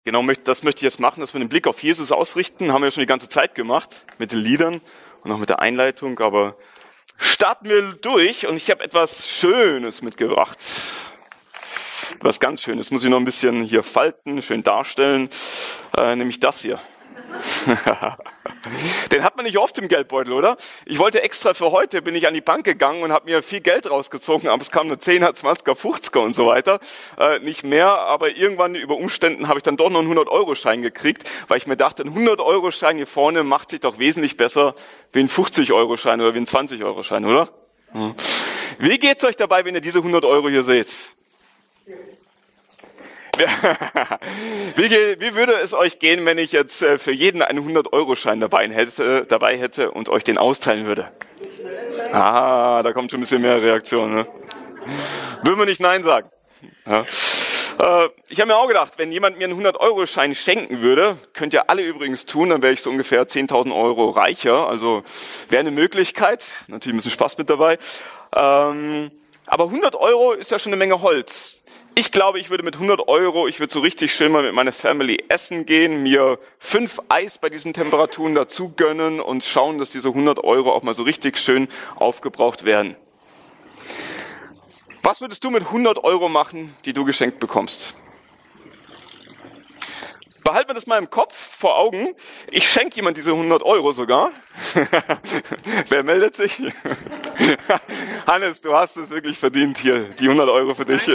Genau, das möchte ich jetzt machen, dass wir den Blick auf Jesus ausrichten. Haben wir ja schon die ganze Zeit gemacht, mit den Liedern und auch mit der Einleitung. Aber starten wir durch und ich habe etwas Schönes mitgebracht. Was ganz Schönes. Muss ich noch ein bisschen hier falten, schön darstellen. Nämlich das hier. Den hat man nicht oft im Geldbeutel, oder? Ich wollte extra für heute, bin ich an die Bank gegangen und habe mir viel Geld rausgezogen, aber es kam nur 10er, 20er, 50er und so weiter. Nicht mehr, aber irgendwann über Umständen habe ich dann doch noch einen 100-Euro-Schein gekriegt, weil ich mir dachte, ein 100-Euro-Schein hier vorne macht sich doch wesentlich besser wie ein 50-Euro-Schein oder wie ein 20-Euro-Schein, oder? Wie geht's euch dabei, wenn ihr diese 100 Euro hier seht? Wie würde es euch gehen, wenn ich jetzt für jeden einen 100-Euro-Schein dabei hätte und euch den austeilen würde? Ah, da kommt schon ein bisschen mehr Reaktion. Ne? Will man nicht Nein sagen? Ja. Ich habe mir auch gedacht, wenn jemand mir einen 100-Euro-Schein schenken würde, könnt ihr alle übrigens tun, dann wäre ich so ungefähr 10.000 Euro reicher. Also wäre eine Möglichkeit. Natürlich ein bisschen Spaß mit dabei. Aber 100 Euro ist ja schon eine Menge Holz. Ich glaube, ich würde mit 100 Euro, ich würde so richtig schön mal mit meiner Family essen gehen, mir 5 Eis bei diesen Temperaturen dazu gönnen und schauen, dass diese 100 Euro auch mal so richtig schön aufgebraucht werden. Was würdest du mit 100 Euro machen, die du geschenkt bekommst? Behalten wir das mal im Kopf, vor Augen. Ich schenke jemand diese 100 Euro sogar. Wer meldet sich? Hannes, du hast es wirklich verdient hier, die 100 Euro für dich.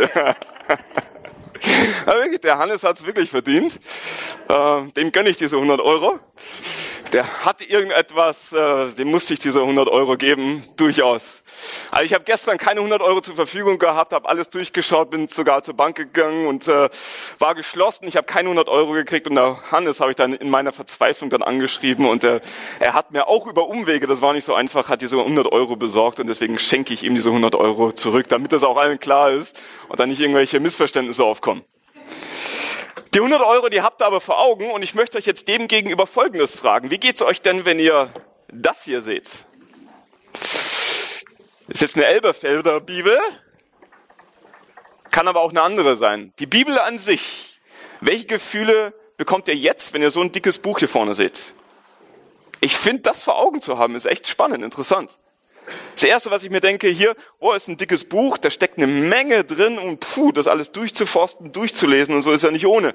Aber wirklich, der Hannes hat es wirklich verdient. Dem gönne ich diese 100 Euro. Der hat irgendetwas, dem musste ich diese 100 Euro geben, durchaus. Also ich habe gestern keine 100 Euro zur Verfügung gehabt, habe alles durchgeschaut, bin sogar zur Bank gegangen und war geschlossen. Ich habe keine 100 Euro gekriegt und der Hannes habe ich dann in meiner Verzweiflung dann angeschrieben und er hat mir auch über Umwege, das war nicht so einfach, hat diese 100 Euro besorgt und deswegen schenke ich ihm diese 100 Euro zurück, damit das auch allen klar ist und dann nicht irgendwelche Missverständnisse aufkommen. Die 100 Euro, die habt ihr aber vor Augen und ich möchte euch jetzt dem gegenüber Folgendes fragen. Wie geht's euch denn, wenn ihr das hier seht? Ist jetzt eine Elberfelder Bibel, kann aber auch eine andere sein. Die Bibel an sich, welche Gefühle bekommt ihr jetzt, wenn ihr so ein dickes Buch hier vorne seht? Ich finde, das vor Augen zu haben, ist echt spannend, interessant. Das Erste, was ich mir denke, hier, ist ein dickes Buch, da steckt eine Menge drin und das alles durchzuforsten, durchzulesen und so ist ja nicht ohne.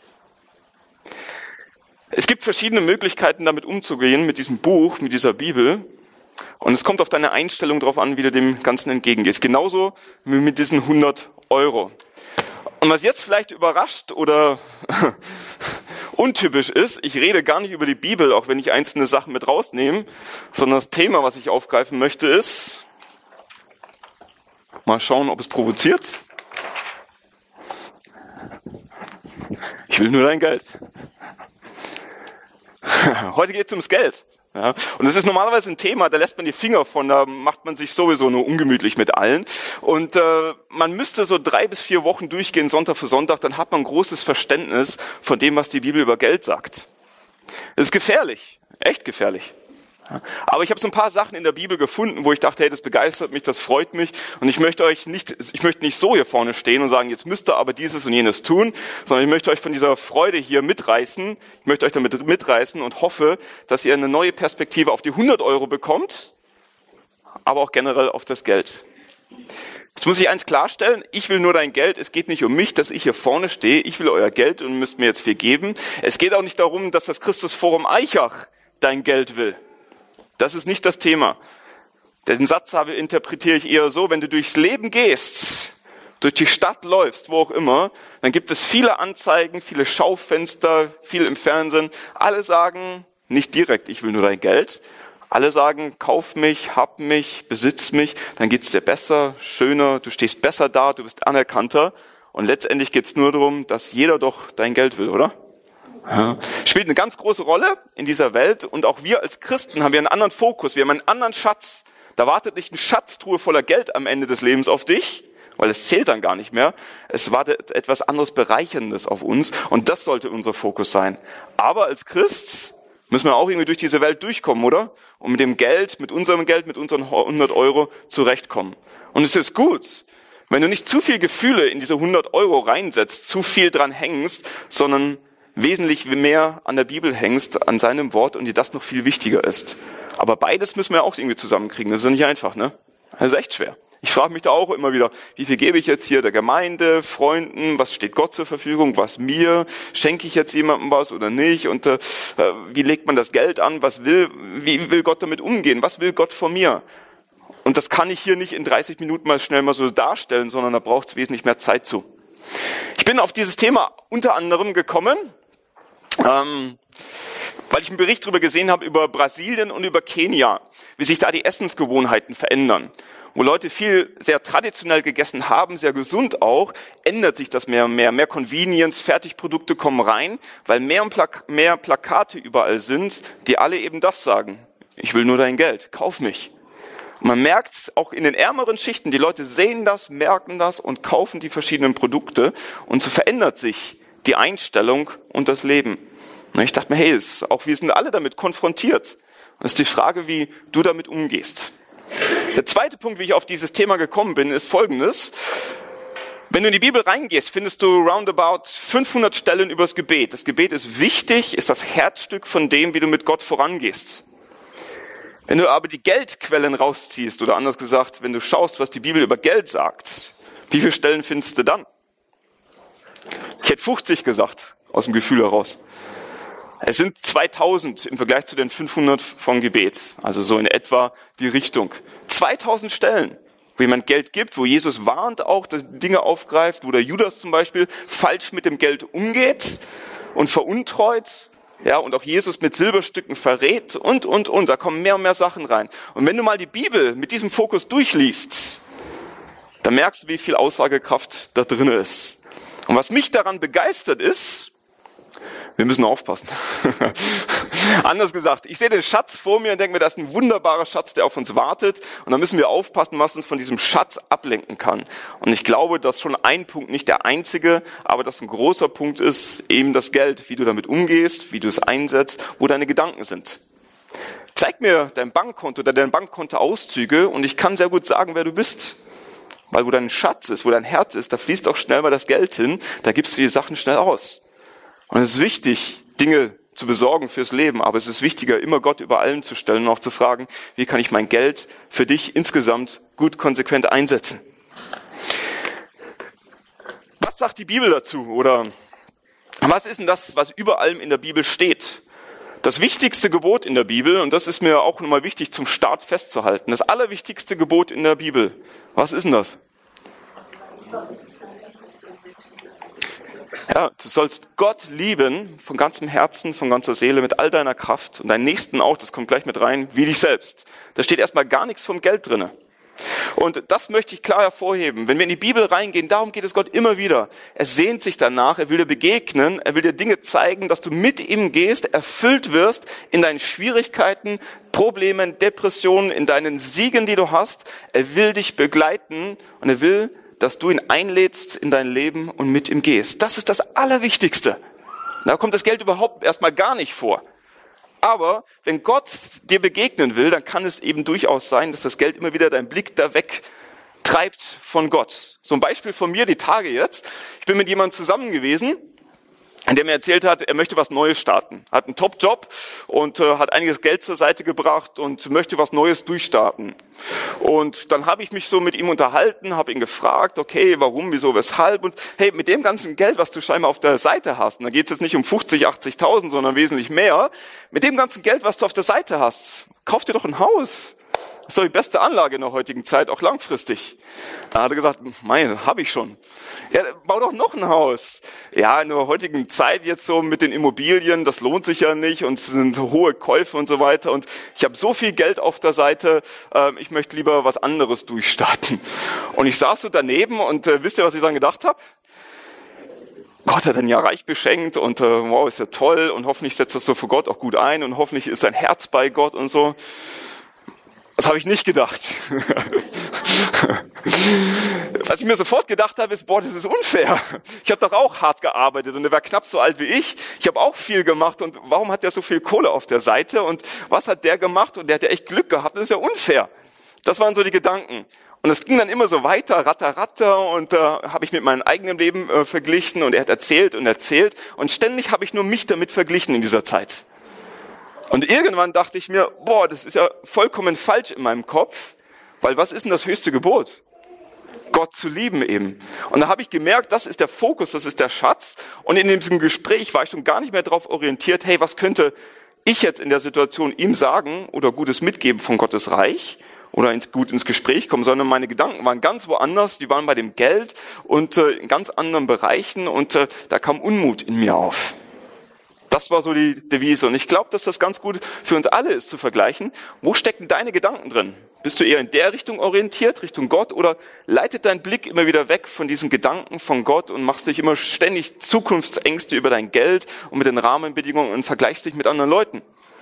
Es gibt verschiedene Möglichkeiten, damit umzugehen, mit diesem Buch, mit dieser Bibel. Und es kommt auf deine Einstellung drauf an, wie du dem Ganzen entgegengehst. Genauso wie mit diesen 100 Euro. Und was jetzt vielleicht überrascht oder untypisch ist, ich rede gar nicht über die Bibel, auch wenn ich einzelne Sachen mit rausnehme, sondern das Thema, was ich aufgreifen möchte, ist, mal schauen, ob es provoziert. Ich will nur dein Geld. Heute geht es ums Geld. Ja, und das ist normalerweise ein Thema, da lässt man die Finger von, da macht man sich sowieso nur ungemütlich mit allen. Und man müsste so 3 bis 4 Wochen durchgehen, Sonntag für Sonntag, dann hat man ein großes Verständnis von dem, was die Bibel über Geld sagt. Das ist gefährlich, echt gefährlich. Ja, aber ich habe so ein paar Sachen in der Bibel gefunden, wo ich dachte, hey, das begeistert mich, das freut mich. Und ich möchte nicht so hier vorne stehen und sagen, jetzt müsst ihr aber dieses und jenes tun, sondern ich möchte euch von dieser Freude hier mitreißen. Ich möchte euch damit mitreißen und hoffe, dass ihr eine neue Perspektive auf die 100 Euro bekommt, aber auch generell auf das Geld. Jetzt muss ich eins klarstellen, ich will nur dein Geld, es geht nicht um mich, dass ich hier vorne stehe, ich will euer Geld und müsst mir jetzt viel geben. Es geht auch nicht darum, dass das Christusforum Aichach dein Geld will. Das ist nicht das Thema. Den Satz interpretiere ich eher so, wenn du durchs Leben gehst, durch die Stadt läufst, wo auch immer, dann gibt es viele Anzeigen, viele Schaufenster, viel im Fernsehen. Alle sagen nicht direkt, ich will nur dein Geld. Alle sagen, kauf mich, hab mich, besitz mich, dann geht's dir besser, schöner, du stehst besser da, du bist anerkannter. Und letztendlich geht's nur darum, dass jeder doch dein Geld will, oder? Ja. Spielt eine ganz große Rolle in dieser Welt und auch wir als Christen haben einen anderen Fokus, wir haben einen anderen Schatz. Da wartet nicht eine Schatztruhe voller Geld am Ende des Lebens auf dich, weil es zählt dann gar nicht mehr. Es wartet etwas anderes Bereicherndes auf uns und das sollte unser Fokus sein. Aber als Christ müssen wir auch irgendwie durch diese Welt durchkommen, oder? Und mit dem Geld, mit unseren 100 Euro zurechtkommen. Und es ist gut, wenn du nicht zu viel Gefühle in diese 100 Euro reinsetzt, zu viel dran hängst, sondern wesentlich mehr an der Bibel hängst, an seinem Wort und dir das noch viel wichtiger ist. Aber beides müssen wir auch irgendwie zusammenkriegen. Das ist ja nicht einfach, ne? Das ist echt schwer. Ich frage mich da auch immer wieder, wie viel gebe ich jetzt hier der Gemeinde, Freunden, was steht Gott zur Verfügung, was mir, schenke ich jetzt jemandem was oder nicht und wie legt man das Geld an, wie will Gott damit umgehen, was will Gott von mir? Und das kann ich hier nicht in 30 Minuten mal schnell mal so darstellen, sondern da braucht es wesentlich mehr Zeit zu. Ich bin auf dieses Thema unter anderem gekommen, weil ich einen Bericht darüber gesehen habe, über Brasilien und über Kenia, wie sich da die Essensgewohnheiten verändern. Wo Leute viel sehr traditionell gegessen haben, sehr gesund auch, ändert sich das mehr und mehr. Mehr Convenience, Fertigprodukte kommen rein, weil mehr Plakate überall sind, die alle eben das sagen. Ich will nur dein Geld, kauf mich. Und man merkt auch in den ärmeren Schichten, die Leute sehen das, merken das und kaufen die verschiedenen Produkte. Und so verändert sich die Einstellung und das Leben. Und ich dachte mir, hey, wir sind alle damit konfrontiert. Und es ist die Frage, wie du damit umgehst. Der zweite Punkt, wie ich auf dieses Thema gekommen bin, ist folgendes. Wenn du in die Bibel reingehst, findest du roundabout 500 Stellen über das Gebet. Das Gebet ist wichtig, ist das Herzstück von dem, wie du mit Gott vorangehst. Wenn du aber die Geldquellen rausziehst, oder anders gesagt, wenn du schaust, was die Bibel über Geld sagt, wie viele Stellen findest du dann? Ich hätte 50 gesagt, aus dem Gefühl heraus. Es sind 2000 im Vergleich zu den 500 vom Gebet. Also so in etwa die Richtung. 2000 Stellen, wo jemand Geld gibt, wo Jesus warnt auch, dass Dinge aufgreift, wo der Judas zum Beispiel falsch mit dem Geld umgeht und veruntreut. Ja, und auch Jesus mit Silberstücken verrät und. Da kommen mehr und mehr Sachen rein. Und wenn du mal die Bibel mit diesem Fokus durchliest, dann merkst du, wie viel Aussagekraft da drin ist. Und was mich daran begeistert ist, wir müssen aufpassen. Anders gesagt, ich sehe den Schatz vor mir und denke mir, das ist ein wunderbarer Schatz, der auf uns wartet. Und da müssen wir aufpassen, was uns von diesem Schatz ablenken kann. Und ich glaube, dass schon ein Punkt, nicht der einzige, aber dass ein großer Punkt ist, eben das Geld, wie du damit umgehst, wie du es einsetzt, wo deine Gedanken sind. Zeig mir dein Bankkonto oder deine Bankkontoauszüge und ich kann sehr gut sagen, wer du bist. Weil wo dein Schatz ist, wo dein Herz ist, da fließt auch schnell mal das Geld hin, da gibst du die Sachen schnell aus. Und es ist wichtig, Dinge zu besorgen fürs Leben, aber es ist wichtiger, immer Gott über allem zu stellen und auch zu fragen, wie kann ich mein Geld für dich insgesamt gut konsequent einsetzen? Was sagt die Bibel dazu? Oder was ist denn das, was über allem in der Bibel steht? Das wichtigste Gebot in der Bibel, und das ist mir auch nochmal wichtig zum Start festzuhalten, das allerwichtigste Gebot in der Bibel, was ist denn das? Ja, du sollst Gott lieben von ganzem Herzen, von ganzer Seele, mit all deiner Kraft und deinen Nächsten auch, das kommt gleich mit rein, wie dich selbst. Da steht erstmal gar nichts vom Geld drinne. Und das möchte ich klar hervorheben. Wenn wir in die Bibel reingehen, darum geht es Gott immer wieder. Er sehnt sich danach, er will dir begegnen, er will dir Dinge zeigen, dass du mit ihm gehst, erfüllt wirst in deinen Schwierigkeiten, Problemen, Depressionen, in deinen Siegen, die du hast. Er will dich begleiten und er will, dass du ihn einlädst in dein Leben und mit ihm gehst. Das ist das Allerwichtigste. Da kommt das Geld überhaupt erstmal gar nicht vor. Aber wenn Gott dir begegnen will, dann kann es eben durchaus sein, dass das Geld immer wieder deinen Blick da weg treibt von Gott. So ein Beispiel von mir, die Tage jetzt. Ich bin mit jemandem zusammen gewesen, der mir erzählt hat, er möchte was Neues starten. Hat einen Top-Job und hat einiges Geld zur Seite gebracht und möchte was Neues durchstarten. Und dann habe ich mich so mit ihm unterhalten, habe ihn gefragt, okay, warum, wieso, weshalb? Und hey, mit dem ganzen Geld, was du scheinbar auf der Seite hast, und da geht es jetzt nicht um 50, 80.000, sondern wesentlich mehr, mit dem ganzen Geld, was du auf der Seite hast, kauf dir doch ein Haus. Das ist doch die beste Anlage in der heutigen Zeit, auch langfristig. Da hat er gesagt, habe ich schon. Ja, bau doch noch ein Haus. Ja, in der heutigen Zeit jetzt so mit den Immobilien, das lohnt sich ja nicht und es sind hohe Käufe und so weiter. Und ich habe so viel Geld auf der Seite, ich möchte lieber was anderes durchstarten. Und ich saß so daneben und wisst ihr, was ich dann gedacht habe? Gott hat ein Jahr reich beschenkt und wow, ist ja toll und hoffentlich setzt das so für Gott auch gut ein und hoffentlich ist sein Herz bei Gott und so. Das habe ich nicht gedacht. Was ich mir sofort gedacht habe, ist, das ist unfair. Ich habe doch auch hart gearbeitet und er war knapp so alt wie ich. Ich habe auch viel gemacht und warum hat der so viel Kohle auf der Seite und was hat der gemacht und der hat ja echt Glück gehabt, das ist ja unfair. Das waren so die Gedanken. Und es ging dann immer so weiter, ratter, und habe ich mit meinem eigenen Leben verglichen und er hat erzählt und ständig habe ich nur mich damit verglichen in dieser Zeit. Und irgendwann dachte ich mir, das ist ja vollkommen falsch in meinem Kopf, weil was ist denn das höchste Gebot? Gott zu lieben eben. Und da habe ich gemerkt, das ist der Fokus, das ist der Schatz. Und in diesem Gespräch war ich schon gar nicht mehr darauf orientiert, hey, was könnte ich jetzt in der Situation ihm sagen oder Gutes mitgeben von Gottes Reich oder gut ins Gespräch kommen, sondern meine Gedanken waren ganz woanders, die waren bei dem Geld und in ganz anderen Bereichen und da kam Unmut in mir auf. Das war so die Devise und ich glaube, dass das ganz gut für uns alle ist zu vergleichen. Wo stecken deine Gedanken drin? Bist du eher in der Richtung orientiert, Richtung Gott, oder leitet dein Blick immer wieder weg von diesen Gedanken von Gott und machst dich immer ständig Zukunftsängste über dein Geld und mit den Rahmenbedingungen und vergleichst dich mit anderen Leuten?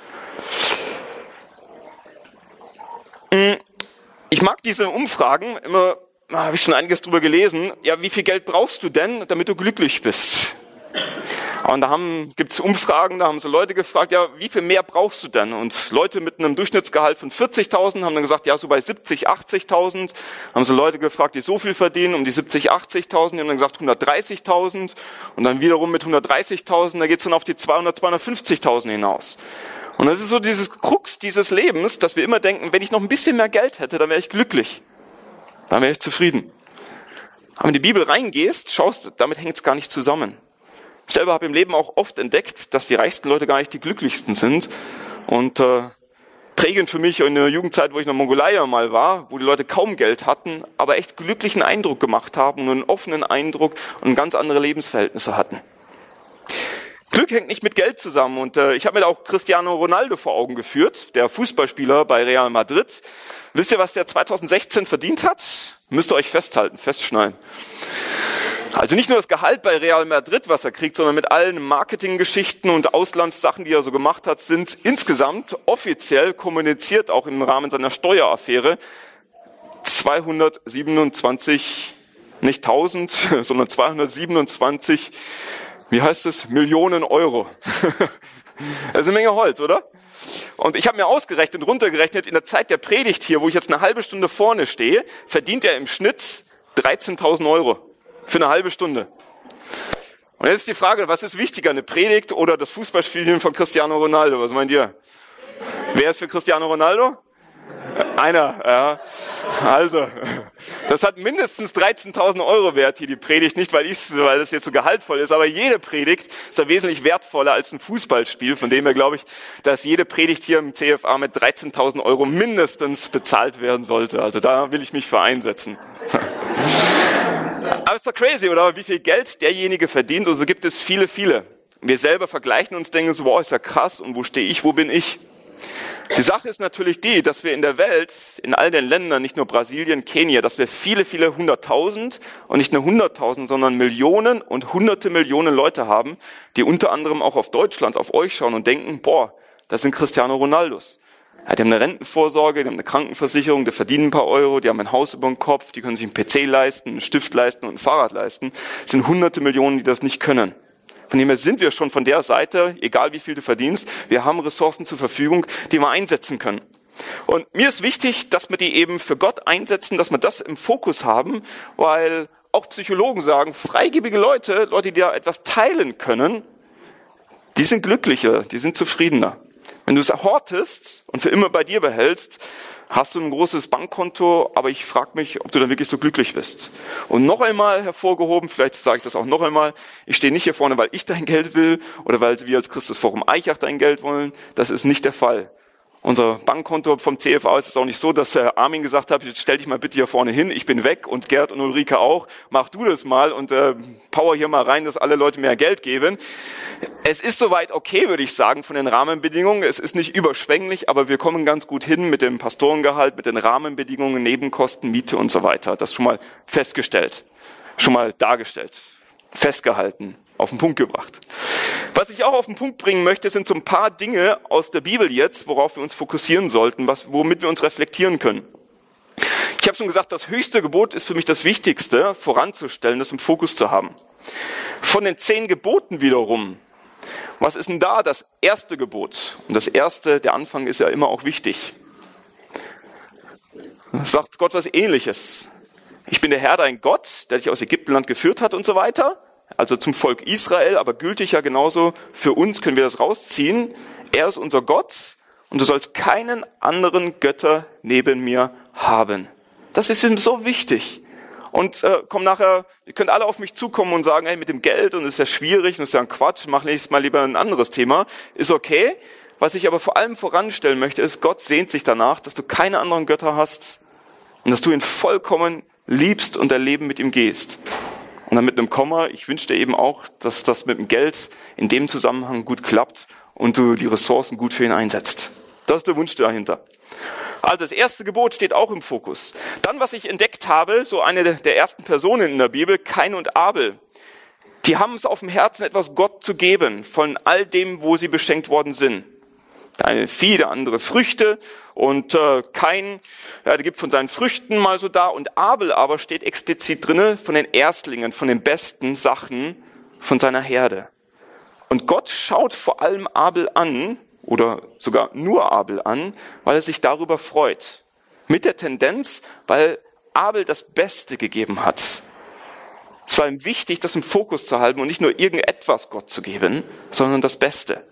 Ich mag diese Umfragen, immer habe ich schon einiges drüber gelesen. Ja, wie viel Geld brauchst du denn, damit du glücklich bist? Und da gibt's Umfragen, da haben so Leute gefragt, ja, wie viel mehr brauchst du denn? Und Leute mit einem Durchschnittsgehalt von 40.000 haben dann gesagt, ja, so bei 70, 80.000. Haben so Leute gefragt, die so viel verdienen, um die 70, 80.000, die haben dann gesagt 130.000. Und dann wiederum mit 130.000, da geht's dann auf die 200, 250.000 hinaus. Und das ist so dieses Krux dieses Lebens, dass wir immer denken, wenn ich noch ein bisschen mehr Geld hätte, dann wäre ich glücklich. Dann wäre ich zufrieden. Aber wenn du in die Bibel reingehst, schaust, damit hängt es gar nicht zusammen. Ich selber habe im Leben auch oft entdeckt, dass die reichsten Leute gar nicht die glücklichsten sind. Und prägend für mich in der Jugendzeit, wo ich in der Mongolei mal war, wo die Leute kaum Geld hatten, aber echt glücklichen Eindruck gemacht haben und einen offenen Eindruck und ganz andere Lebensverhältnisse hatten. Glück hängt nicht mit Geld zusammen und ich habe mir da auch Cristiano Ronaldo vor Augen geführt, der Fußballspieler bei Real Madrid. Wisst ihr, was der 2016 verdient hat? Müsst ihr euch festhalten, festschneiden. Also nicht nur das Gehalt bei Real Madrid, was er kriegt, sondern mit allen Marketinggeschichten und Auslandssachen, die er so gemacht hat, sind insgesamt offiziell kommuniziert, auch im Rahmen seiner Steueraffäre, 227, nicht 1000, sondern 227, wie heißt es, Millionen Euro. Das ist eine Menge Holz, oder? Und ich habe mir ausgerechnet und runtergerechnet, in der Zeit der Predigt hier, wo ich jetzt eine halbe Stunde vorne stehe, verdient er im Schnitt 13.000 Euro. Für eine halbe Stunde. Und jetzt ist die Frage, was ist wichtiger, eine Predigt oder das Fußballspielen von Cristiano Ronaldo? Was meint ihr? Wer ist für Cristiano Ronaldo? Einer, ja. Also, das hat mindestens 13.000 Euro wert hier, die Predigt. Nicht, weil das jetzt so gehaltvoll ist, aber jede Predigt ist da wesentlich wertvoller als ein Fußballspiel. Von dem her glaube ich, dass jede Predigt hier im CFA mit 13.000 Euro mindestens bezahlt werden sollte. Also da will ich mich für einsetzen. Aber ist doch crazy, oder? Wie viel Geld derjenige verdient. Und so gibt es viele, viele. Wir selber vergleichen uns, denken so, ist ja krass. Und wo stehe ich, wo bin ich? Die Sache ist natürlich die, dass wir in der Welt, in all den Ländern, nicht nur Brasilien, Kenia, dass wir viele, viele 100.000 und nicht nur 100.000, sondern Millionen und hunderte Millionen Leute haben, die unter anderem auch auf Deutschland, auf euch schauen und denken, das sind Cristiano Ronaldos. Ja, die haben eine Rentenvorsorge, die haben eine Krankenversicherung, die verdienen ein paar Euro, die haben ein Haus über dem Kopf, die können sich einen PC leisten, einen Stift leisten und ein Fahrrad leisten. Es sind hunderte Millionen, die das nicht können. Von dem her sind wir schon von der Seite, egal wie viel du verdienst, wir haben Ressourcen zur Verfügung, die wir einsetzen können. Und mir ist wichtig, dass wir die eben für Gott einsetzen, dass wir das im Fokus haben, weil auch Psychologen sagen, freigebige Leute, die da etwas teilen können, die sind glücklicher, die sind zufriedener. Wenn du es hortest und für immer bei dir behältst, hast du ein großes Bankkonto, aber ich frage mich, ob du dann wirklich so glücklich bist. Und noch einmal hervorgehoben, vielleicht sage ich das auch noch einmal, ich stehe nicht hier vorne, weil ich dein Geld will oder weil wir als Christusforum Eichach dein Geld wollen. Das ist nicht der Fall. Unser Bankkonto vom CFA ist es auch nicht so, dass Armin gesagt hat, jetzt stell dich mal bitte hier vorne hin, ich bin weg und Gerd und Ulrike auch, mach du das mal und power hier mal rein, dass alle Leute mehr Geld geben. Es ist soweit okay, würde ich sagen, von den Rahmenbedingungen. Es ist nicht überschwänglich, aber wir kommen ganz gut hin mit dem Pastorengehalt, mit den Rahmenbedingungen, Nebenkosten, Miete und so weiter. Das schon mal festgestellt, schon mal dargestellt, festgehalten. Auf den Punkt gebracht. Was ich auch auf den Punkt bringen möchte, sind so ein paar Dinge aus der Bibel jetzt, worauf wir uns fokussieren sollten, womit wir uns reflektieren können. Ich habe schon gesagt, das höchste Gebot ist für mich das Wichtigste, voranzustellen, das im Fokus zu haben. Von den 10 Geboten wiederum, was ist denn da das erste Gebot? Und das erste, der Anfang ist ja immer auch wichtig. sagt Gott was Ähnliches. Ich bin der Herr, dein Gott, der dich aus Ägyptenland geführt hat und so weiter. Also zum Volk Israel, aber gültig ja genauso für uns können wir das rausziehen. Er ist unser Gott und du sollst keinen anderen Götter neben mir haben. Das ist ihm so wichtig. Und komm nachher, ihr könnt alle auf mich zukommen und sagen, hey, mit dem Geld und das ist ja schwierig und das ist ja ein Quatsch, mach nächstes Mal lieber ein anderes Thema. Ist okay. Was ich aber vor allem voranstellen möchte, ist, Gott sehnt sich danach, dass du keine anderen Götter hast und dass du ihn vollkommen liebst und dein Leben mit ihm gehst. Und dann mit einem Komma, ich wünsche dir eben auch, dass das mit dem Geld in dem Zusammenhang gut klappt und du die Ressourcen gut für ihn einsetzt. Das ist der Wunsch dahinter. Also das erste Gebot steht auch im Fokus. Dann, was ich entdeckt habe, so eine der ersten Personen in der Bibel, Kain und Abel, die haben es auf dem Herzen, etwas Gott zu geben, von all dem, wo sie beschenkt worden sind. Der eine Vieh, der andere Früchte und Kain, der gibt von seinen Früchten mal so da und Abel aber steht explizit drinne von den Erstlingen, von den besten Sachen von seiner Herde. Und Gott schaut vor allem Abel an, oder sogar nur Abel an, weil er sich darüber freut. Mit der Tendenz, weil Abel das Beste gegeben hat. Es war ihm wichtig, das im Fokus zu halten und nicht nur irgendetwas Gott zu geben, sondern das Beste.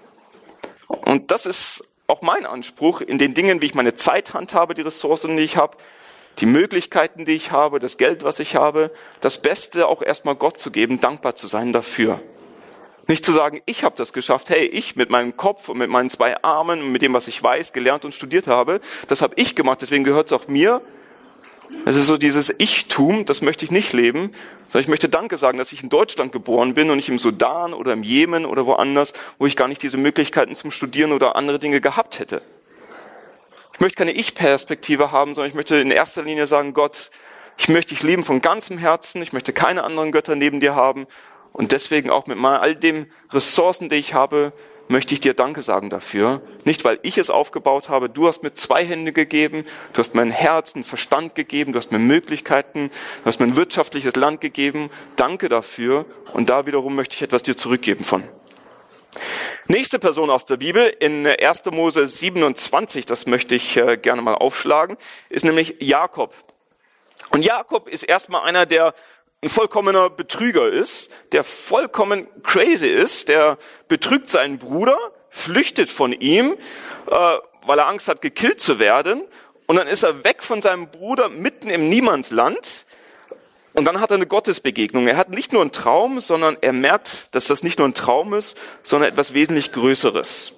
Und das ist auch mein Anspruch in den Dingen, wie ich meine Zeit handhabe, die Ressourcen, die ich habe, die Möglichkeiten, die ich habe, das Geld, was ich habe, das Beste auch erstmal Gott zu geben, dankbar zu sein dafür. Nicht zu sagen, ich habe das geschafft, hey, ich mit meinem Kopf und mit meinen 2 Armen und mit dem, was ich weiß, gelernt und studiert habe, das habe ich gemacht, deswegen gehört es auch mir. Es ist so dieses Ich-Tum, das möchte ich nicht leben, sondern ich möchte Danke sagen, dass ich in Deutschland geboren bin und nicht im Sudan oder im Jemen oder woanders, wo ich gar nicht diese Möglichkeiten zum Studieren oder andere Dinge gehabt hätte. Ich möchte keine Ich-Perspektive haben, sondern ich möchte in erster Linie sagen, Gott, ich möchte dich lieben von ganzem Herzen, ich möchte keine anderen Götter neben dir haben und deswegen auch mit all den Ressourcen, die ich habe, möchte ich dir Danke sagen dafür. Nicht, weil ich es aufgebaut habe. Du hast mir 2 Hände gegeben, du hast mir ein Herz, einen Verstand gegeben, du hast mir Möglichkeiten, du hast mir ein wirtschaftliches Land gegeben. Danke dafür. Und da wiederum möchte ich etwas dir zurückgeben von. Nächste Person aus der Bibel, in 1. Mose 27, das möchte ich gerne mal aufschlagen, ist nämlich Jakob. Und Jakob ist erstmal einer, der ein vollkommener Betrüger ist, der vollkommen crazy ist, der betrügt seinen Bruder, flüchtet von ihm, weil er Angst hat, gekillt zu werden. Und dann ist er weg von seinem Bruder mitten im Niemandsland. Und dann hat er eine Gottesbegegnung. Er hat nicht nur einen Traum, sondern er merkt, dass das nicht nur ein Traum ist, sondern etwas wesentlich Größeres.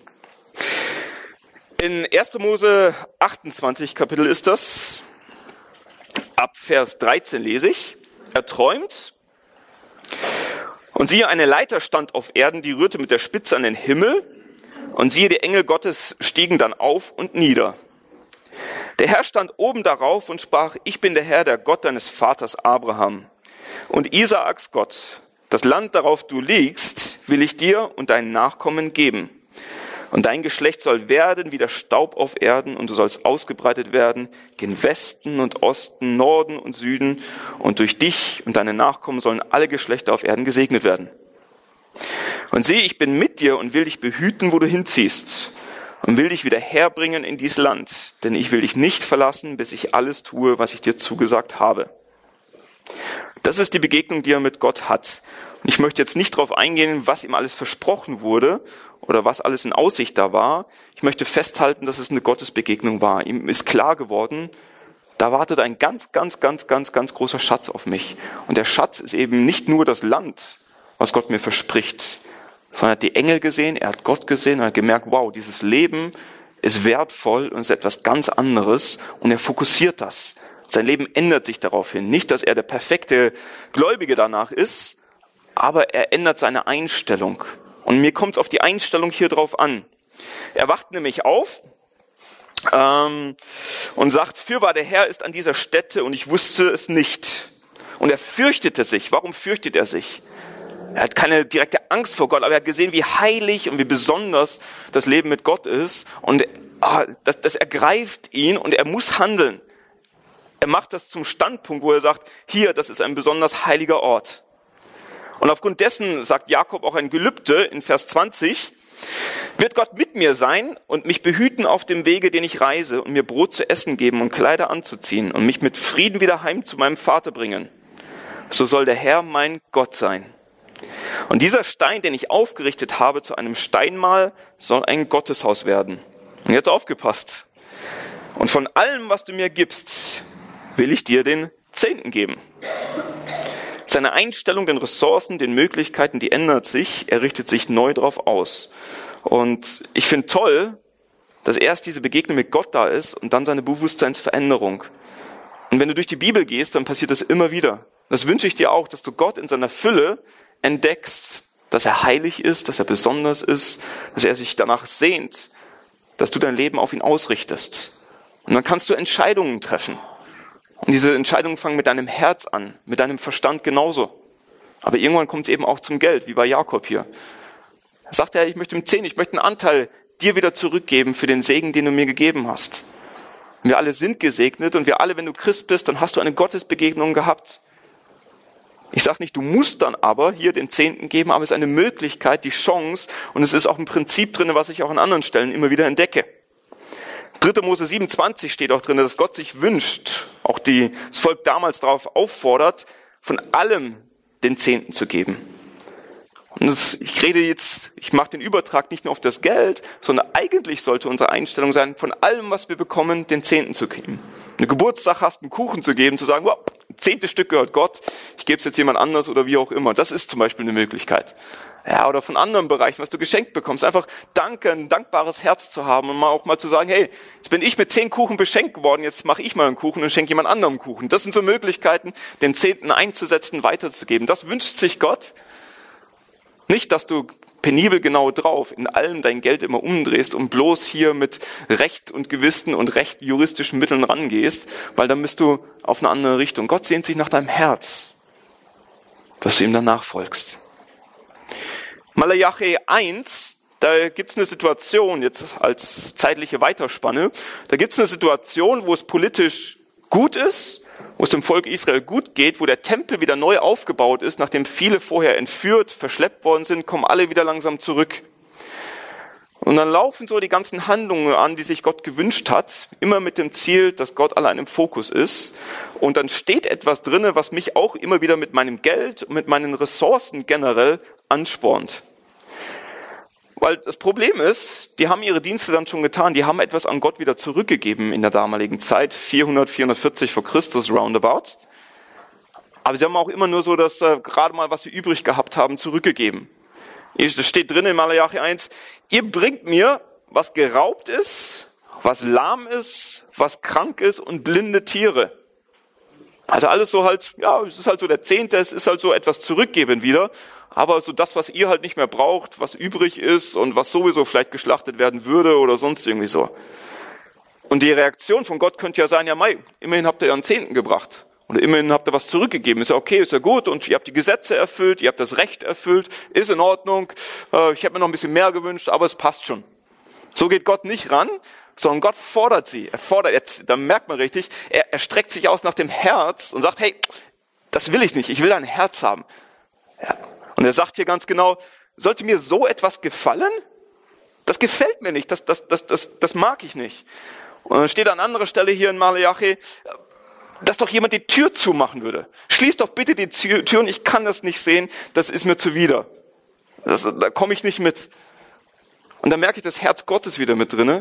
In 1. Mose 28 Kapitel ist das, ab Vers 13 lese ich. Er träumt und siehe, eine Leiter stand auf Erden, die rührte mit der Spitze an den Himmel und siehe, die Engel Gottes stiegen dann auf und nieder. Der Herr stand oben darauf und sprach, ich bin der Herr, der Gott deines Vaters Abraham und Isaaks Gott. Das Land, darauf du liegst, will ich dir und deinen Nachkommen geben. Und dein Geschlecht soll werden wie der Staub auf Erden, und du sollst ausgebreitet werden gen Westen und Osten, Norden und Süden. Und durch dich und deine Nachkommen sollen alle Geschlechter auf Erden gesegnet werden. Und siehe, ich bin mit dir und will dich behüten, wo du hinziehst. Und will dich wieder herbringen in dieses Land. Denn ich will dich nicht verlassen, bis ich alles tue, was ich dir zugesagt habe. Das ist die Begegnung, die er mit Gott hat. Und ich möchte jetzt nicht darauf eingehen, was ihm alles versprochen wurde oder was alles in Aussicht da war. Ich möchte festhalten, dass es eine Gottesbegegnung war. Ihm ist klar geworden, da wartet ein ganz großer Schatz auf mich. Und der Schatz ist eben nicht nur das Land, was Gott mir verspricht, sondern er hat die Engel gesehen, er hat Gott gesehen, er hat gemerkt, wow, dieses Leben ist wertvoll und ist etwas ganz anderes und er fokussiert das. Sein Leben ändert sich daraufhin. Nicht, dass er der perfekte Gläubige danach ist, aber er ändert seine Einstellung. Und mir kommt es auf die Einstellung hier drauf an. Er wacht nämlich auf und sagt, fürwahr der Herr ist an dieser Stätte und ich wusste es nicht. Und er fürchtete sich. Warum fürchtet er sich? Er hat keine direkte Angst vor Gott, aber er hat gesehen, wie heilig und wie besonders das Leben mit Gott ist. Und das ergreift ihn und er muss handeln. Er macht das zum Standpunkt, wo er sagt, hier, das ist ein besonders heiliger Ort. Und aufgrund dessen sagt Jakob auch ein Gelübde in Vers 20, Wird Gott mit mir sein und mich behüten auf dem Wege, den ich reise, und mir Brot zu essen geben und Kleider anzuziehen und mich mit Frieden wieder heim zu meinem Vater bringen, so soll der Herr mein Gott sein. Und dieser Stein, den ich aufgerichtet habe zu einem Steinmal, soll ein Gotteshaus werden. Und jetzt aufgepasst. Und von allem, was du mir gibst, will ich dir den Zehnten geben. Seine Einstellung, den Ressourcen, den Möglichkeiten, die ändert sich. Er richtet sich neu drauf aus. Und ich finde toll, dass erst diese Begegnung mit Gott da ist und dann seine Bewusstseinsveränderung. Und wenn du durch die Bibel gehst, dann passiert das immer wieder. Das wünsche ich dir auch, dass du Gott in seiner Fülle entdeckst, dass er heilig ist, dass er besonders ist, dass er sich danach sehnt, dass du dein Leben auf ihn ausrichtest. Und dann kannst du Entscheidungen treffen. Und diese Entscheidungen fangen mit deinem Herz an, mit deinem Verstand genauso. Aber irgendwann kommt es eben auch zum Geld, wie bei Jakob hier. Er sagt, ich möchte ich möchte einen Anteil dir wieder zurückgeben für den Segen, den du mir gegeben hast. Und wir alle sind gesegnet und wir alle, wenn du Christ bist, dann hast du eine Gottesbegegnung gehabt. Ich sage nicht, du musst dann aber hier den Zehnten geben, aber es ist eine Möglichkeit, die Chance, und es ist auch ein Prinzip drin, was ich auch an anderen Stellen immer wieder entdecke. 3. Mose 27 steht auch drin, dass Gott sich wünscht, auch das Volk damals darauf auffordert, von allem den Zehnten zu geben. Und ich mache den Übertrag nicht nur auf das Geld, sondern eigentlich sollte unsere Einstellung sein, von allem, was wir bekommen, den Zehnten zu geben. Eine Geburtstag hast, einen Kuchen zu geben, zu sagen, wow, 10. Stück gehört Gott, ich gebe es jetzt jemand anders oder wie auch immer. Das ist zum Beispiel eine Möglichkeit. Ja, oder von anderen Bereichen, was du geschenkt bekommst. Einfach ein dankbares Herz zu haben und auch mal zu sagen, hey, jetzt bin ich mit 10 Kuchen beschenkt worden, jetzt mache ich mal einen Kuchen und schenke jemand anderem Kuchen. Das sind so Möglichkeiten, den Zehnten einzusetzen, weiterzugeben. Das wünscht sich Gott. Nicht, dass du penibel genau drauf in allem dein Geld immer umdrehst und bloß hier mit Recht und Gewissen und recht juristischen Mitteln rangehst, weil dann bist du auf eine andere Richtung. Gott sehnt sich nach deinem Herz, dass du ihm dann nachfolgst. Malachi 1, da gibt es eine Situation, jetzt als zeitliche Weiterspanne, da gibt es eine Situation, wo es politisch gut ist, wo es dem Volk Israel gut geht, wo der Tempel wieder neu aufgebaut ist, nachdem viele vorher entführt, verschleppt worden sind, kommen alle wieder langsam zurück. Und dann laufen so die ganzen Handlungen an, die sich Gott gewünscht hat, immer mit dem Ziel, dass Gott allein im Fokus ist. Und dann steht etwas drinne, was mich auch immer wieder mit meinem Geld und mit meinen Ressourcen generell anspornt. Weil das Problem ist, die haben ihre Dienste dann schon getan, die haben etwas an Gott wieder zurückgegeben in der damaligen Zeit, 440 vor Christus roundabout. Aber sie haben auch immer nur so, dass gerade mal, was sie übrig gehabt haben, zurückgegeben. Das steht drin in Malachi 1, ihr bringt mir, was geraubt ist, was lahm ist, was krank ist und blinde Tiere. Also alles so halt, ja, es ist halt so der Zehnte, es ist halt so etwas zurückgeben wieder. Aber so das, was ihr halt nicht mehr braucht, was übrig ist und was sowieso vielleicht geschlachtet werden würde oder sonst irgendwie so. Und die Reaktion von Gott könnte ja sein, ja mei, immerhin habt ihr ja einen Zehnten gebracht. Oder immerhin habt ihr was zurückgegeben. Ist ja okay, ist ja gut. Und ihr habt die Gesetze erfüllt, ihr habt das Recht erfüllt, ist in Ordnung. Ich hätte mir noch ein bisschen mehr gewünscht, aber es passt schon. So geht Gott nicht ran, sondern Gott fordert sie. Er fordert, jetzt, da merkt man richtig, er streckt sich aus nach dem Herz und sagt, hey, das will ich nicht, ich will ein Herz haben. Ja. Und er sagt hier ganz genau, sollte mir so etwas gefallen? Das gefällt mir nicht, das mag ich nicht. Und dann steht an anderer Stelle hier in Malachi, dass doch jemand die Tür zumachen würde. Schließ doch bitte die Türen, ich kann das nicht sehen, das ist mir zuwider. Da komme ich nicht mit. Und dann merke ich das Herz Gottes wieder mit drinne.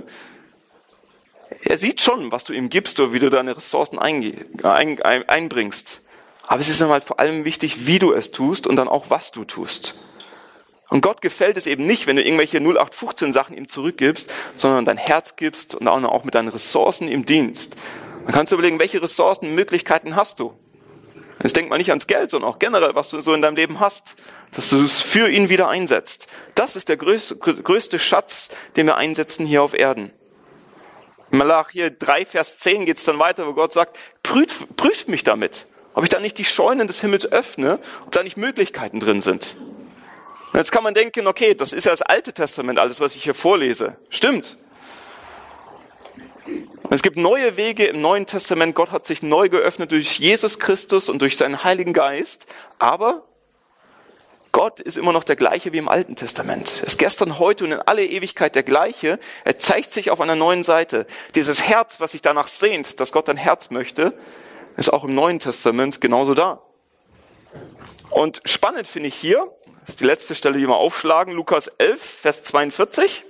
Er sieht schon, was du ihm gibst oder wie du deine Ressourcen einbringst. Aber es ist dann halt vor allem wichtig, wie du es tust und dann auch, was du tust. Und Gott gefällt es eben nicht, wenn du irgendwelche 0815 Sachen ihm zurückgibst, sondern dein Herz gibst und auch mit deinen Ressourcen im Dienst. Dann kannst du überlegen, welche Ressourcen, Möglichkeiten hast du. Jetzt denk mal nicht ans Geld, sondern auch generell, was du so in deinem Leben hast, dass du es für ihn wieder einsetzt. Das ist der größte Schatz, den wir einsetzen hier auf Erden. In Malachi 3, Vers 10 geht es dann weiter, wo Gott sagt, prüft mich damit, ob ich da nicht die Scheunen des Himmels öffne, ob da nicht Möglichkeiten drin sind. Und jetzt kann man denken, okay, das ist ja das Alte Testament, alles, was ich hier vorlese. Stimmt. Es gibt neue Wege im Neuen Testament. Gott hat sich neu geöffnet durch Jesus Christus und durch seinen Heiligen Geist. Aber Gott ist immer noch der gleiche wie im Alten Testament. Er ist gestern, heute und in alle Ewigkeit der gleiche. Er zeigt sich auf einer neuen Seite. Dieses Herz, was sich danach sehnt, dass Gott ein Herz möchte, ist auch im Neuen Testament genauso da. Und spannend finde ich hier, das ist die letzte Stelle, die wir aufschlagen, Lukas 11, Vers 42.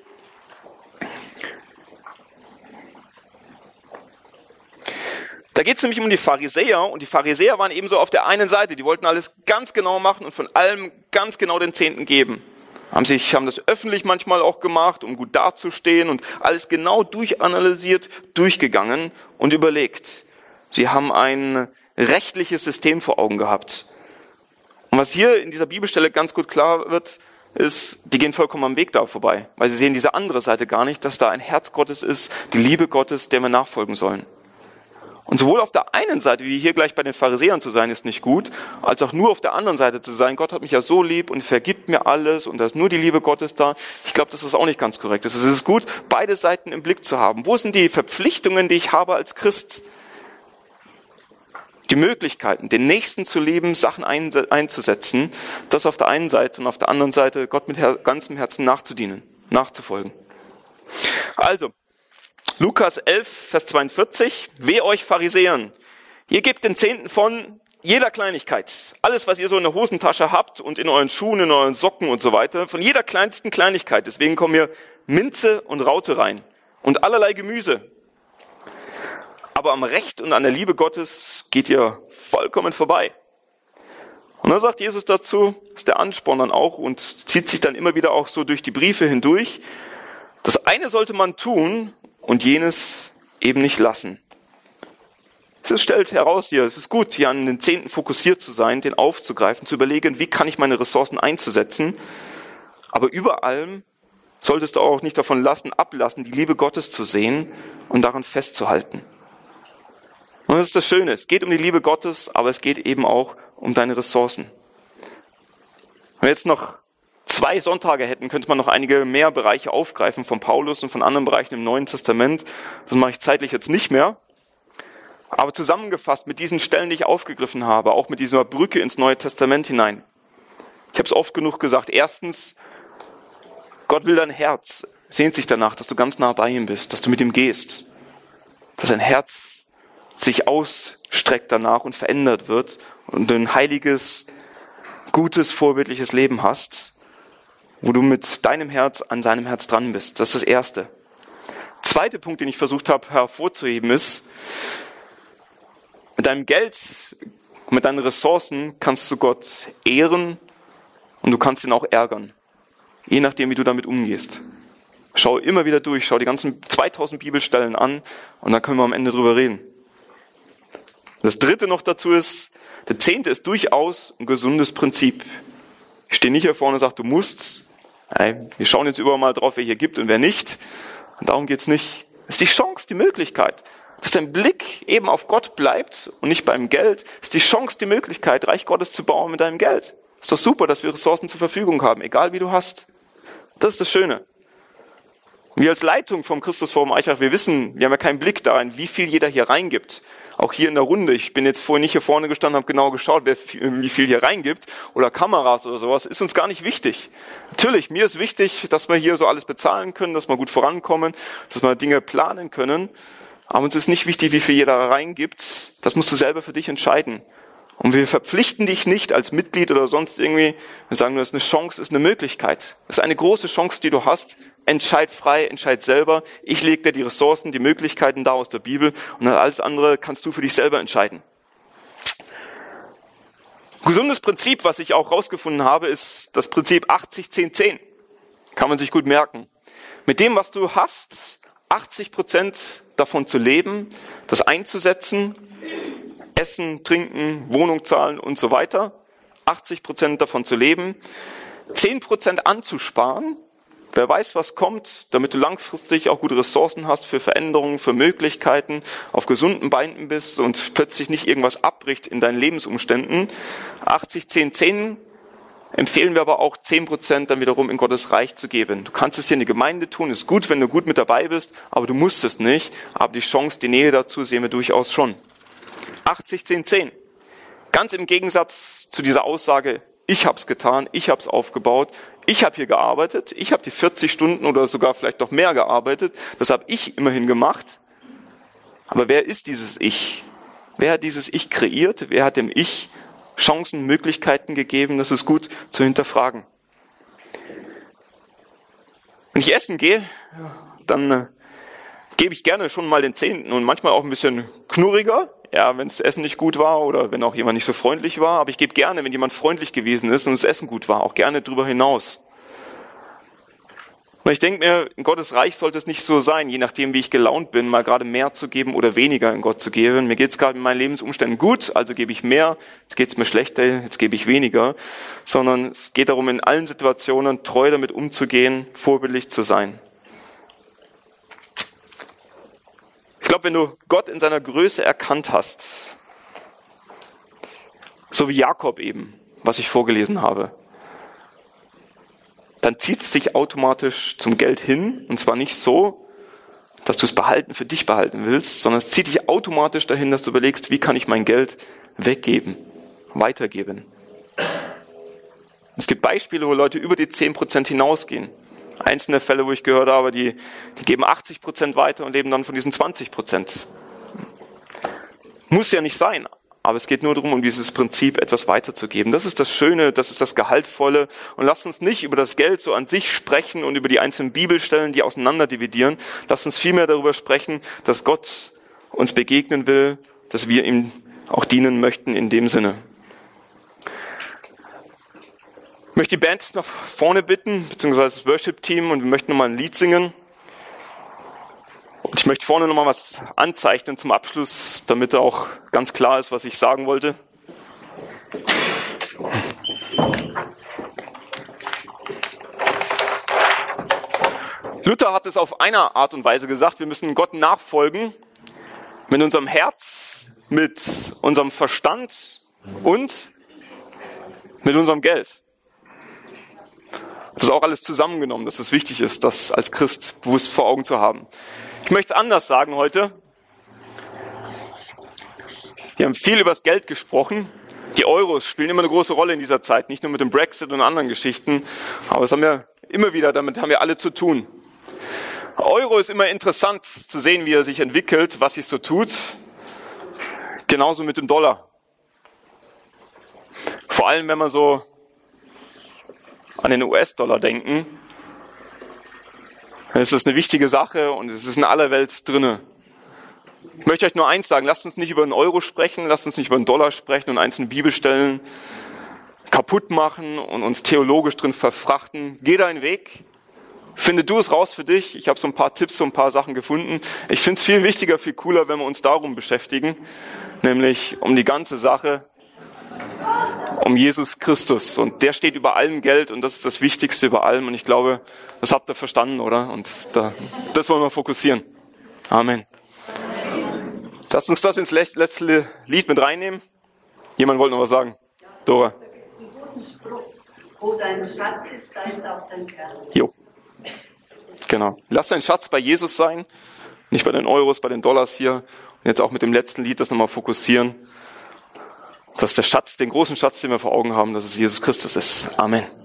Da geht es nämlich um die Pharisäer, und die Pharisäer waren ebenso auf der einen Seite, die wollten alles ganz genau machen und von allem ganz genau den Zehnten geben. Haben das öffentlich manchmal auch gemacht, um gut dazustehen und alles genau durchanalysiert, durchgegangen und überlegt. Sie haben ein rechtliches System vor Augen gehabt. Und was hier in dieser Bibelstelle ganz gut klar wird, ist, die gehen vollkommen am Weg da vorbei, weil sie sehen diese andere Seite gar nicht, dass da ein Herz Gottes ist, die Liebe Gottes, der wir nachfolgen sollen. Und sowohl auf der einen Seite, wie hier gleich bei den Pharisäern zu sein, ist nicht gut, als auch nur auf der anderen Seite zu sein, Gott hat mich ja so lieb und vergibt mir alles und da ist nur die Liebe Gottes da. Ich glaube, das ist auch nicht ganz korrekt. Es ist gut, beide Seiten im Blick zu haben. Wo sind die Verpflichtungen, die ich habe als Christ? Die Möglichkeiten, den Nächsten zu lieben, Sachen einzusetzen, das auf der einen Seite und auf der anderen Seite Gott mit ganzem Herzen nachzudienen, nachzufolgen. Also, Lukas 11, Vers 42, Weh euch Pharisäern, ihr gebt den Zehnten von jeder Kleinigkeit, alles was ihr so in der Hosentasche habt und in euren Schuhen, in euren Socken und so weiter, von jeder kleinsten Kleinigkeit, deswegen kommen hier Minze und Raute rein und allerlei Gemüse. Aber am Recht und an der Liebe Gottes geht ihr vollkommen vorbei. Und dann sagt Jesus dazu, ist der Ansporn dann auch und zieht sich dann immer wieder auch so durch die Briefe hindurch, das eine sollte man tun und jenes eben nicht lassen. Das stellt heraus hier, es ist gut, hier an den Zehnten fokussiert zu sein, den aufzugreifen, zu überlegen, wie kann ich meine Ressourcen einzusetzen. Aber über allem solltest du auch nicht davon ablassen, die Liebe Gottes zu sehen und daran festzuhalten. Und das ist das Schöne, es geht um die Liebe Gottes, aber es geht eben auch um deine Ressourcen. Wenn wir jetzt noch 2 Sonntage hätten, könnte man noch einige mehr Bereiche aufgreifen von Paulus und von anderen Bereichen im Neuen Testament. Das mache ich zeitlich jetzt nicht mehr. Aber zusammengefasst mit diesen Stellen, die ich aufgegriffen habe, auch mit dieser Brücke ins Neue Testament hinein. Ich habe es oft genug gesagt. Erstens, Gott will dein Herz, sehnt sich danach, dass du ganz nah bei ihm bist, dass du mit ihm gehst, dass dein Herz sich ausstreckt danach und verändert wird und du ein heiliges, gutes, vorbildliches Leben hast, wo du mit deinem Herz an seinem Herz dran bist. Das ist das Erste. Zweiter Punkt, den ich versucht habe hervorzuheben, ist, mit deinem Geld, mit deinen Ressourcen kannst du Gott ehren und du kannst ihn auch ärgern. Je nachdem, wie du damit umgehst. Schau immer wieder durch, schau die ganzen 2000 Bibelstellen an und dann können wir am Ende drüber reden. Das Dritte noch dazu ist, der Zehnte ist durchaus ein gesundes Prinzip. Ich stehe nicht hier vorne und sage, du musst. Wir schauen jetzt überall mal drauf, wer hier gibt und wer nicht. Und darum geht's nicht. Es ist die Chance, die Möglichkeit, dass dein Blick eben auf Gott bleibt und nicht beim Geld. Es ist die Chance, die Möglichkeit, Reich Gottes zu bauen mit deinem Geld. Ist doch super, dass wir Ressourcen zur Verfügung haben, egal wie du hast. Das ist das Schöne. Wir als Leitung vom Christusforum Eichach, wir wissen, wir haben ja keinen Blick darin, wie viel jeder hier reingibt. Auch hier in der Runde. Ich bin jetzt vorhin nicht hier vorne gestanden, habe genau geschaut, wie viel hier reingibt. Oder Kameras oder sowas. Ist uns gar nicht wichtig. Natürlich, mir ist wichtig, dass wir hier so alles bezahlen können, dass wir gut vorankommen, dass wir Dinge planen können. Aber uns ist nicht wichtig, wie viel jeder reingibt. Das musst du selber für dich entscheiden. Und wir verpflichten dich nicht als Mitglied oder sonst irgendwie. Wir sagen nur, es ist eine Chance, es ist eine Möglichkeit. Es ist eine große Chance, die du hast. Entscheid frei, entscheid selber. Ich lege dir die Ressourcen, die Möglichkeiten da aus der Bibel und alles andere kannst du für dich selber entscheiden. Ein gesundes Prinzip, was ich auch rausgefunden habe, ist das Prinzip 80-10-10. Kann man sich gut merken. Mit dem, was du hast, 80% davon zu leben, das einzusetzen, Essen, Trinken, Wohnung zahlen und so weiter, 80% davon zu leben, 10% anzusparen, wer weiß, was kommt, damit du langfristig auch gute Ressourcen hast für Veränderungen, für Möglichkeiten, auf gesunden Beinen bist und plötzlich nicht irgendwas abbricht in deinen Lebensumständen. 80-10-10 empfehlen wir aber auch 10% dann wiederum in Gottes Reich zu geben. Du kannst es hier in die Gemeinde tun, ist gut, wenn du gut mit dabei bist, aber du musst es nicht. Aber die Chance, die Nähe dazu sehen wir durchaus schon. 80-10-10. Ganz im Gegensatz zu dieser Aussage, ich habe es getan, ich habe es aufgebaut, ich habe hier gearbeitet, ich habe die 40 Stunden oder sogar vielleicht noch mehr gearbeitet, das habe ich immerhin gemacht. Aber wer ist dieses Ich? Wer hat dieses Ich kreiert? Wer hat dem Ich Chancen, Möglichkeiten gegeben? Das ist gut zu hinterfragen. Wenn ich essen gehe, dann gebe ich gerne schon mal den Zehnten und manchmal auch ein bisschen knurriger, ja, wenn das Essen nicht gut war oder wenn auch jemand nicht so freundlich war. Aber ich gebe gerne, wenn jemand freundlich gewesen ist und das Essen gut war, auch gerne drüber hinaus. Und ich denke mir, in Gottes Reich sollte es nicht so sein, je nachdem, wie ich gelaunt bin, mal gerade mehr zu geben oder weniger in Gott zu geben. Mir geht es gerade in meinen Lebensumständen gut, also gebe ich mehr. Jetzt geht es mir schlechter, jetzt gebe ich weniger. Sondern es geht darum, in allen Situationen treu damit umzugehen, vorbildlich zu sein. Ich glaube, wenn du Gott in seiner Größe erkannt hast, so wie Jakob eben, was ich vorgelesen habe, dann zieht es dich automatisch zum Geld hin. Und zwar nicht so, dass du es für dich behalten willst, sondern es zieht dich automatisch dahin, dass du überlegst, wie kann ich mein Geld weggeben, weitergeben. Es gibt Beispiele, wo Leute über die 10% hinausgehen. Einzelne Fälle, wo ich gehört habe, die geben 80% weiter und leben dann von diesen 20%. Muss ja nicht sein. Aber es geht nur darum, um dieses Prinzip etwas weiterzugeben. Das ist das Schöne, das ist das Gehaltvolle. Und lasst uns nicht über das Geld so an sich sprechen und über die einzelnen Bibelstellen, die auseinander dividieren. Lasst uns vielmehr darüber sprechen, dass Gott uns begegnen will, dass wir ihm auch dienen möchten in dem Sinne. Ich möchte die Band nach vorne bitten, beziehungsweise das Worship-Team, und wir möchten nochmal ein Lied singen. Und ich möchte vorne nochmal was anzeichnen zum Abschluss, damit auch ganz klar ist, was ich sagen wollte. Luther hat es auf eine Art und Weise gesagt, wir müssen Gott nachfolgen mit unserem Herz, mit unserem Verstand und mit unserem Geld. Das ist auch alles zusammengenommen, dass es wichtig ist, das als Christ bewusst vor Augen zu haben. Ich möchte es anders sagen heute. Wir haben viel über das Geld gesprochen. Die Euros spielen immer eine große Rolle in dieser Zeit, nicht nur mit dem Brexit und anderen Geschichten, aber das haben wir immer wieder, damit haben wir alle zu tun. Euro ist immer interessant zu sehen, wie er sich entwickelt, was sich so tut. Genauso mit dem Dollar. Vor allem, wenn wir so an den US-Dollar denken, dann ist das eine wichtige Sache und es ist in aller Welt drinne. Ich möchte euch nur eins sagen, lasst uns nicht über den Euro sprechen, lasst uns nicht über den Dollar sprechen und einzelne Bibelstellen kaputt machen und uns theologisch drin verfrachten. Geh deinen Weg, finde du es raus für dich. Ich habe so ein paar Tipps, so ein paar Sachen gefunden. Ich finde es viel wichtiger, viel cooler, wenn wir uns darum beschäftigen, nämlich um die ganze Sache, um Jesus Christus. Und der steht über allem Geld und das ist das Wichtigste über allem. Und ich glaube, das habt ihr verstanden, oder? Und das wollen wir fokussieren. Amen. Lasst uns das ins letzte Lied mit reinnehmen. Jemand wollte noch was sagen? Dora. Da gibt es einen guten Spruch. Wo dein Schatz ist, da ist auch dein Kern. Jo. Genau. Lass dein Schatz bei Jesus sein. Nicht bei den Euros, bei den Dollars hier. Und jetzt auch mit dem letzten Lied das nochmal fokussieren. Dass der Schatz, den großen Schatz, den wir vor Augen haben, dass es Jesus Christus ist. Amen.